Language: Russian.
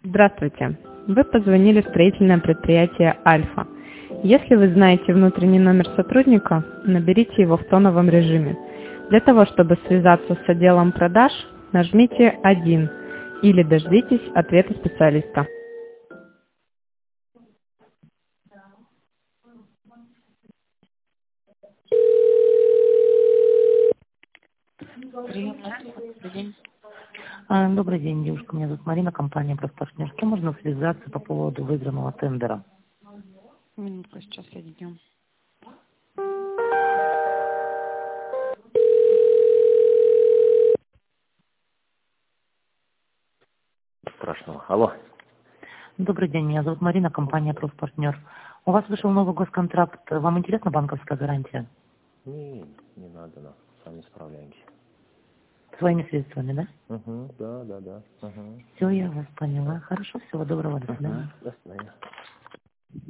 Здравствуйте. Вы позвонили в строительное предприятие «Альфа». Если вы знаете внутренний номер сотрудника, наберите его в тоновом режиме. Для того, чтобы связаться с отделом продаж, нажмите 1 или дождитесь ответа специалиста. Добрый день, девушка. Меня зовут Марина, компания «Профпартнер». С кем можно связаться по поводу выигранного тендера? Минутку, сейчас соединем. Страшного. Алло. Добрый день, меня зовут Марина, компания «Профпартнер». У вас вышел новый госконтракт. Вам интересна банковская гарантия? Не надо нам. Сами справляемся. Своими средствами, да? Да. Все, я вас поняла. Хорошо, всего доброго, до свидания. До свидания.